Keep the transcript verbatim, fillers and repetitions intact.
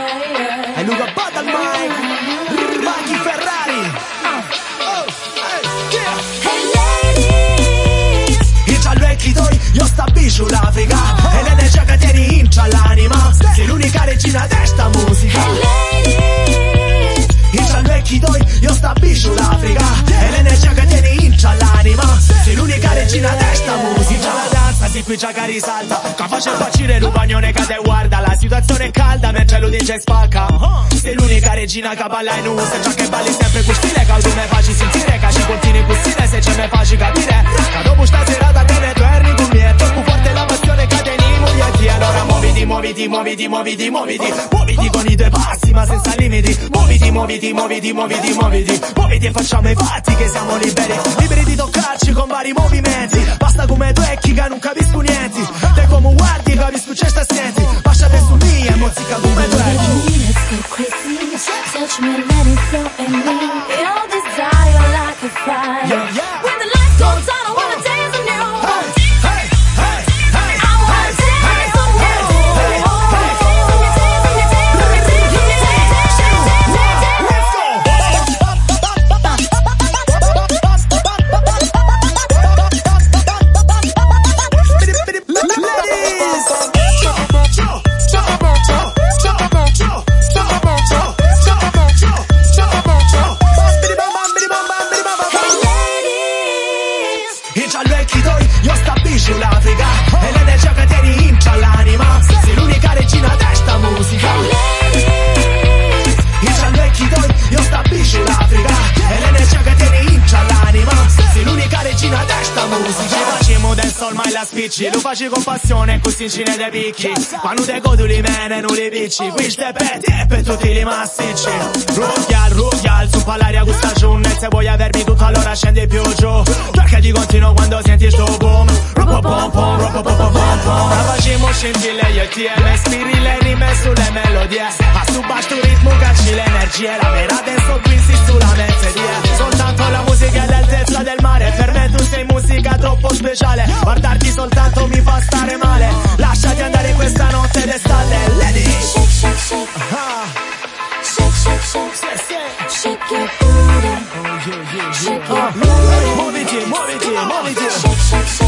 E Luca Bad al mic, Maghi Ferrari. Oh, hey, yeah. Hey ladies, Il giallo è chitoi, io sta bici l'Africa. E l'energia che tieni in l'anima. Sei l'unica regina di sta musica. hey ladies, Il giallo è chitoi, io sta bici l'Africa. E l'energia che tieni in l'anima. Sei l'unica regina di sta musica. La danza si qui già che risalta. Che face facile l'upagnone che te guarda. La situazione è calda mentre lo D J spacca. Sei l'unica regina che balla in us. Già che balli sempre con stile, che tu me facci sentire. Che ci continui con stile se ce me facci capire. Che dopo sta serata te ne torni con me. È troppo forte la passione che teni mogliati. Allora muoviti, muoviti, muoviti, muoviti, muoviti. Muoviti con i tuoi passi ma senza limiti. Muoviti, muoviti, muoviti, muoviti, muoviti. Muoviti e facciamo i fatti che siamo liberi. Liberi di toccarci con vari movimenti. Basta come tu e chi che non capisco niente. Te come guardi capisco c'è sta senti. Lasciate su mia e mozzica come tu let's go crazy. Touch me, let it flow in me. Your desire like a fire. Yeah, yeah. When the lights go down, I wanna dance on you. Hey, hey, hey, I wanna dance on you. Dance on you, dance on you, dance on you, dance on you, dance il giallo è chitoi, io sta bici l'Africa. E l'energia che tieni in l'anima. Sei l'unica regina di sta musica. Il giallo è chitoi, io sta bici l'Africa. E l'energia che tieni in l'anima. Sei l'unica regina di sta musica. Ci facciamo del sol mai la spicci. Lo faccio con passione così in cine dei picchi. Quando te goduli mene non li picci. Qui ste petti e per tutti li massicci. Rugial, rugial, su l'aria questa giornata. Se vuoi avermi tutto allora scendi più giù. Perché ti continuo quando senti sto boom. Ropo pom pom, ropo pom pom pom pom. La facciamo scintille io e ti e me spiri le rime sulle melodie. A su basso ritmo cacci l'energia. La vera adesso qui si sulla mente die. Soltanto la musica è l'altezza del mare. Per me tu sei musica troppo speciale. Guardarti soltanto mi fa stare male. Lasciati andare questa notte d'estate. Lady shake, shake, shake. Ah. Shake, shake, shake. Sì, sì. Shake your booty. Oh, yeah, yeah, yeah. Shake your Ah. booty. Muoviti, muoviti, muoviti. Shake, shake, shake.